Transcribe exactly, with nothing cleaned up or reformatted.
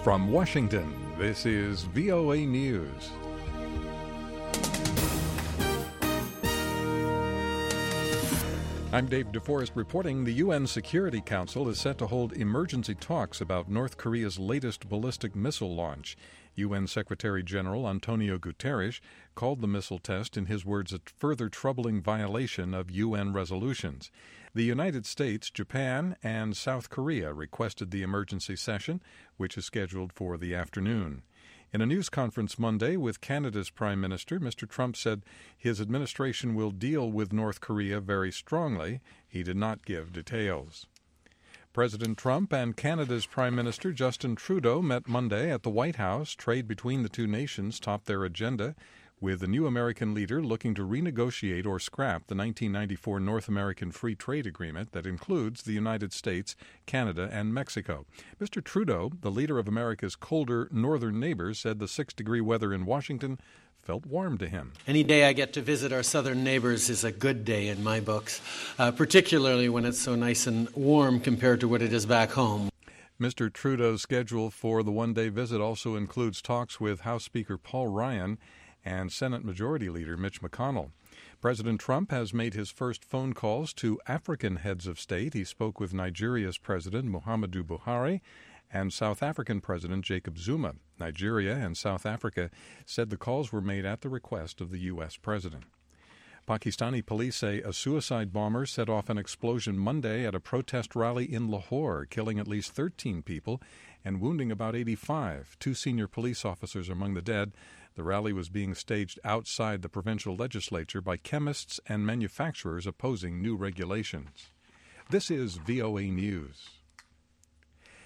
From Washington, this is V O A News. I'm Dave DeForest reporting the U N Security Council is set to hold emergency talks about North Korea's latest ballistic missile launch. U N Secretary General Antonio Guterres called the missile test, in his words, a further troubling violation of U N resolutions. The United States, Japan, and South Korea requested the emergency session, which is scheduled for the afternoon. In a news conference Monday with Canada's Prime Minister, Mister Trump said his administration will deal with North Korea very strongly. He did not give details. President Trump and Canada's Prime Minister Justin Trudeau met Monday at the White House. Trade between the two nations topped their agenda, with the new American leader looking to renegotiate or scrap the nineteen ninety-four North American Free Trade Agreement that includes the United States, Canada, and Mexico. Mister Trudeau, the leader of America's colder northern neighbors, said the six-degree weather in Washington felt warm to him. Any day I get to visit our southern neighbors is a good day in my books, uh, particularly when it's so nice and warm compared to what it is back home. Mister Trudeau's schedule for the one-day visit also includes talks with House Speaker Paul Ryan and Senate Majority Leader Mitch McConnell. President Trump has made his first phone calls to African heads of state. He spoke with Nigeria's President Muhammadu Buhari and South African President Jacob Zuma. Nigeria and South Africa said the calls were made at the request of the U S president. Pakistani police say a suicide bomber set off an explosion Monday at a protest rally in Lahore, killing at least thirteen people and wounding about eighty-five. Two senior police officers among the dead. The rally was being staged outside the provincial legislature by chemists and manufacturers opposing new regulations. This is V O A News.